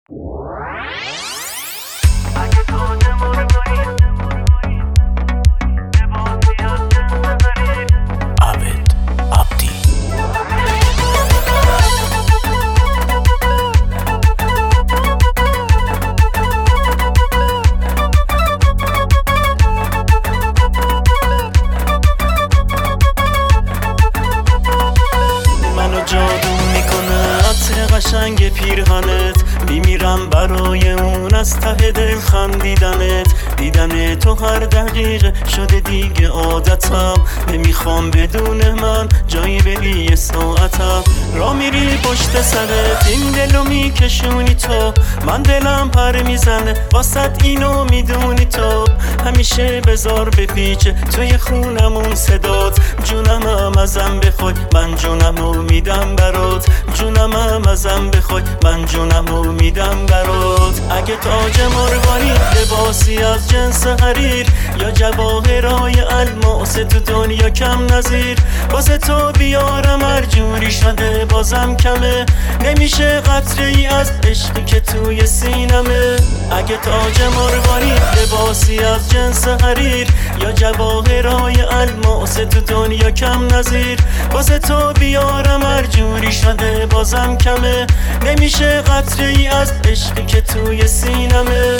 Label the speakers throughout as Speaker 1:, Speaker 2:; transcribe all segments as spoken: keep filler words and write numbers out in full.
Speaker 1: قشنگ پیرهنت میمیرم برای اون از ته دل خندیدنت. دیدن تو هر دقیقه شده دیگه عادتم، نمیخوام بدون من جایی بری یه ساعتم. را میری پشت سرت این دلو میکشونی تو، من دلم پر میزنه واسط اینو میدونی تو. همیشه بذار بپیچه توی خونمون صدات، جونمم ازم بخوای من جونمو میدم برات، جونمم ازم بخوای من جونمو میدم برات. اگه تاج مرواری لباسی از جنس حریر یا جواهرای الماس تو دنیا کم نظیر، واسه تو بیارم هر جوری شده بازم کمه، نمیشه قطره ای از عشقی که توی سینمه. اگه تاج مرواری لباسی از جنس حریر یا جواهرای الماس تو دنیا کم نظیر، واسه تو بیارم هر جوری شده بازم کمه، نمیشه قطره ای از عشقی که توی سینمه.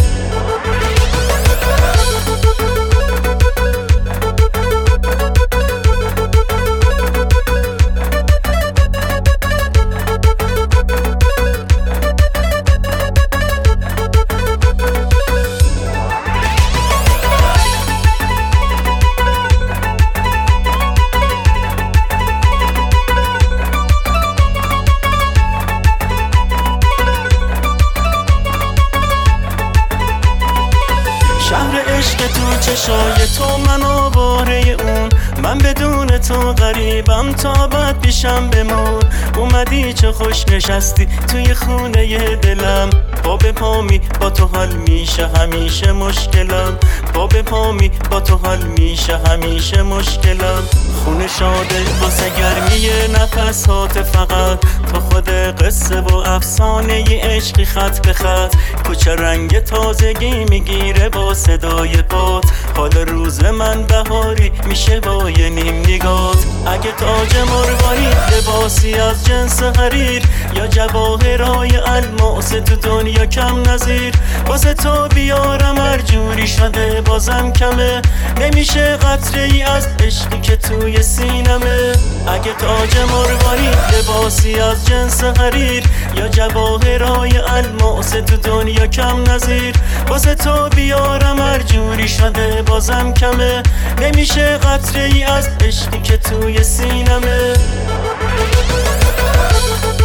Speaker 1: شهر عشق تو چشای تو من آواره اون، من بدون تو غریبم تا بعد پیشم بمون. اومدی چه خوش نشستی توی خونه دلم، پا به پامی با تو حال میشه همیشه مشکلم، پا به پامی با تو حال میشه همیشه مشکلم. خونه شاده واسه گرمی نفسات فقط، تو خود قصه و افسانه ی عشقی خط به خط. کوچه رنگ تازگی میگیره با صدای پات، حال روز من بهاری میشه با یه نیم نگات. اگه تاج مرواری لباسی از جنس حریر یا جواهرای الماس تو دنیا کم نظیر، واسه تو بیارم هر جوری شده بازم کمه، نمیشه قطره ای از عشقی که توی سینمه. اگه تاج مرواری لباسی از جنس حریر یا جواهرای الماس تو دنیا کم نظیر، واسه تو بیارم هر جوری شده بازم کمه، نمیشه قطره ای از عشقی که توی سینمه.